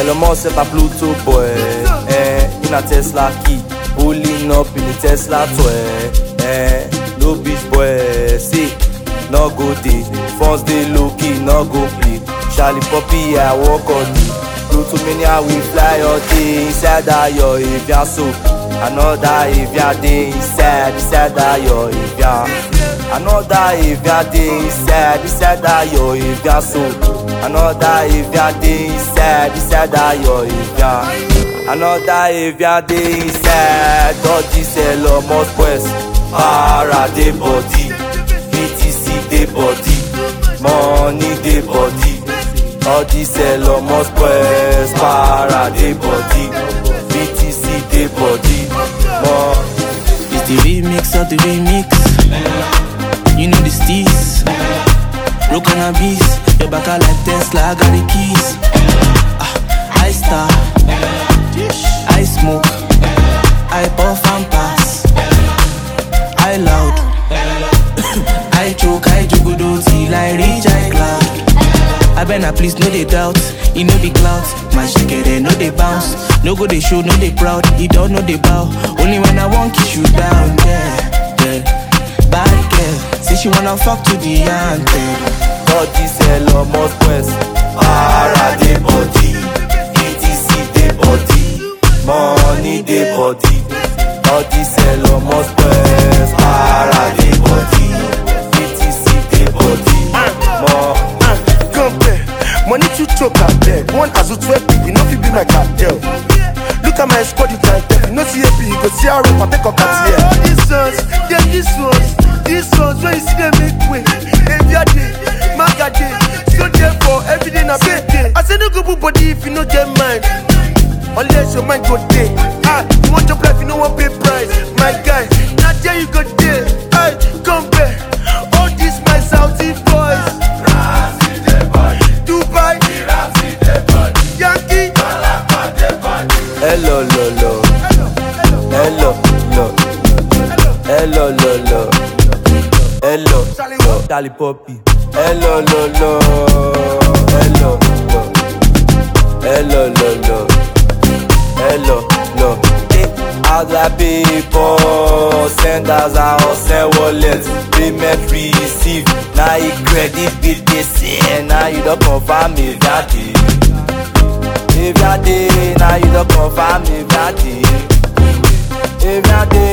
Elon Musk set a Pluto boy. In a Tesla key, pulling up in the Tesla toy. No beach boy, see, no go day. First day low key, no go play. Charlie Poppy, I walk on me. Pluto mania, we fly all day. Inside that your Avia so. Another Avia day inside that your Avia. Another Avia day inside that your Avia so. Another Avia day inside that your Avia. Another Avia day inside. All this Elon Musk quest. Para de body, BTC de body, money de body. All this Elon Musk quest. Para de body, BTC de body, more. It's the remix of the remix. You know the steez. Roll cannabis, your back out like Tesla, I got the keys. I star, I smoke, I puff and pass. I loud, I choke, I jugudo till I reach I cloud. I better please no they doubt, it no be clouds. My shakere no they bounce, no go they show, no they proud. He don't know they bow, only when I want kiss you down. Yeah. Bad girl, say she wanna fuck to the anthem. All this Elon Musk quest. Para de body, ETC de body, money de body. All this Elon Musk quest. Para de body, ETC de body, more. Compare, money to choke at bed. One as a 12 people, no fit be my cartel. Look at my squad, you can't tell. No CAP, you go see how I take up at here. All these ones, yeah, these ones, when you see them make way. Every day, maga day, so therefore, every day na big day. I say no go put body if you no get mine. Unless your mind go day. You want your life, you no want pay price. My guy, now there you go day. Come back, all these my Saudi boys. Dubai, Yankee. Hello, lo. Hello, lo. Hello, lo. Hello, lo. Charlie Poppy. Hello, lo. Hello, lo. Hello, lo. Hello, lo. How the people send us out, send wallets, payment receive. Now you credit bill they say, now you don't confirm if that day. If that day, now you don't confirm if that day. If that day.